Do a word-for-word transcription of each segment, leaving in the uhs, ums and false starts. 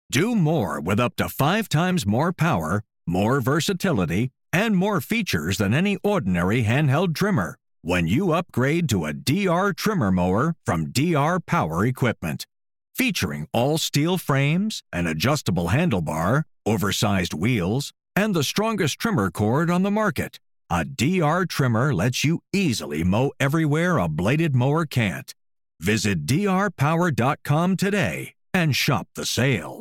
Do more with up to five times more power, more versatility, and more features than any ordinary handheld trimmer when you upgrade to a D R trimmer mower from D R Power Equipment. Featuring all steel frames, an adjustable handlebar, oversized wheels, and the strongest trimmer cord on the market, a D R trimmer lets you easily mow everywhere a bladed mower can't. Visit D R power dot com today and shop the sale.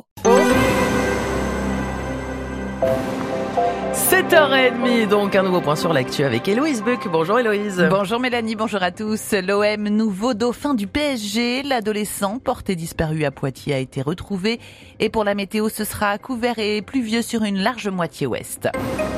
sept heures trente, donc un nouveau point sur l'actu avec Héloïse Buck. Bonjour Héloïse. Bonjour Mélanie, bonjour à tous. L'O M, nouveau dauphin du P S G. L'adolescent porté disparu à Poitiers a été retrouvé. Et pour la météo, ce sera couvert et pluvieux sur une large moitié ouest.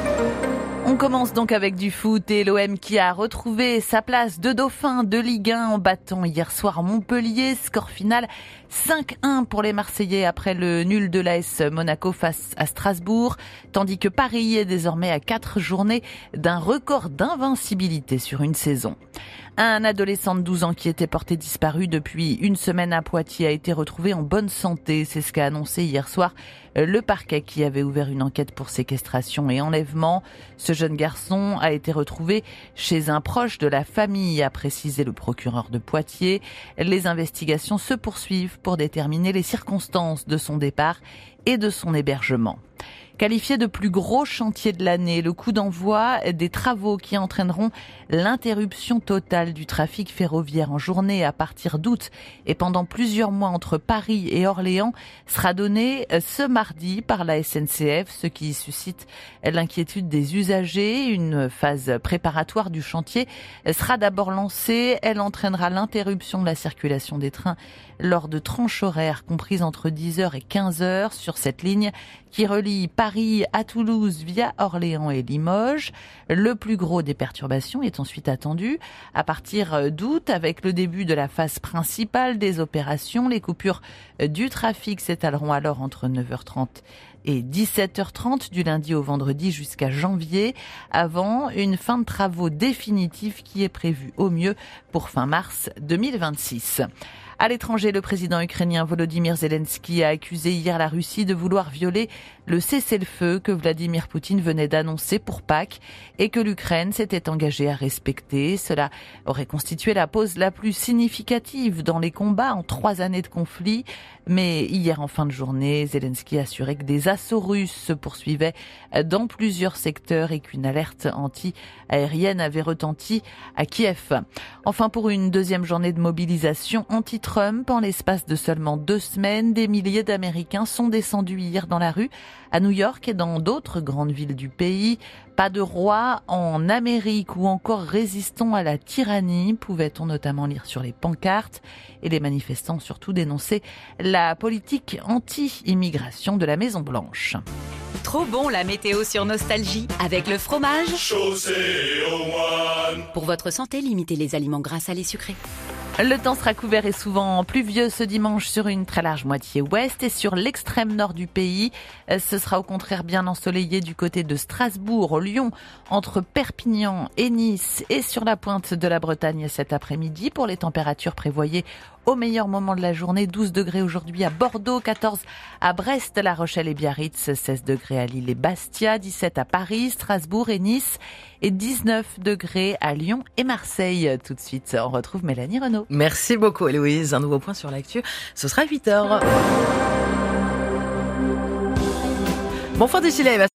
On commence donc avec du foot et l'O M qui a retrouvé sa place de dauphin de Ligue un en battant hier soir Montpellier. Score final cinq un pour les Marseillais après le nul de l'A S Monaco face à Strasbourg. Tandis que Paris est désormais à quatre journées d'un record d'invincibilité sur une saison. Un adolescent de douze ans qui était porté disparu depuis une semaine à Poitiers a été retrouvé en bonne santé. C'est ce qu'a annoncé hier soir le parquet qui avait ouvert une enquête pour séquestration et enlèvement. Ce jeune garçon a été retrouvé chez un proche de la famille, a précisé le procureur de Poitiers. Les investigations se poursuivent pour déterminer les circonstances de son départ et de son hébergement. Qualifié de plus gros chantier de l'année, le coup d'envoi des travaux qui entraîneront l'interruption totale du trafic ferroviaire en journée à partir d'août et pendant plusieurs mois entre Paris et Orléans sera donné ce mardi par la S N C F, ce qui suscite l'inquiétude des usagers. Une phase préparatoire du chantier sera d'abord lancée. Elle entraînera l'interruption de la circulation des trains lors de tranches horaires comprises entre dix heures et quinze heures sur cette ligne qui relie Paris à Toulouse via Orléans et Limoges. Le plus gros des perturbations est ensuite attendu à partir d'août avec le début de la phase principale des opérations. Les coupures du trafic s'étaleront alors entre neuf heures trente et dix-sept heures trente du lundi au vendredi jusqu'à janvier, avant une fin de travaux définitive qui est prévue au mieux pour fin mars deux mille vingt-six. À l'étranger, le président ukrainien Volodymyr Zelensky a accusé hier la Russie de vouloir violer le cessez-le-feu que Vladimir Poutine venait d'annoncer pour Pâques et que l'Ukraine s'était engagée à respecter. Cela aurait constitué la pause la plus significative dans les combats en trois années de conflit. Mais hier en fin de journée, Zelensky a assuré que des assauts russes se poursuivaient dans plusieurs secteurs et qu'une alerte anti-aérienne avait retenti à Kiev. Enfin, pour une deuxième journée de mobilisation anti-Trump, en l'espace de seulement deux semaines, des milliers d'Américains sont descendus hier dans la rue à New York et dans d'autres grandes villes du pays. Pas de roi en Amérique ou encore résistons à la tyrannie, pouvait-on notamment lire sur les pancartes. Et les manifestants ont surtout dénoncé la politique anti-immigration de la Maison-Blanche. Trop bon la météo sur Nostalgie avec le fromage Chaussée au moine. Pour votre santé, limitez les aliments gras, salés, sucrés. Le temps sera couvert et souvent pluvieux ce dimanche sur une très large moitié ouest et sur l'extrême nord du pays. Ce sera au contraire bien ensoleillé du côté de Strasbourg, Lyon, entre Perpignan et Nice et sur la pointe de la Bretagne cet après-midi. Pour les températures prévoyées au meilleur moment de la journée, douze degrés aujourd'hui à Bordeaux, quatorze à Brest, La Rochelle et Biarritz, seize degrés à Lille et Bastia, dix-sept à Paris, Strasbourg et Nice et dix-neuf degrés à Lyon et Marseille. Tout de suite, on retrouve Mélanie Renaud. Merci beaucoup Héloïse. Un nouveau point sur l'actu, ce sera huit heures. Bon, fin d'ici là,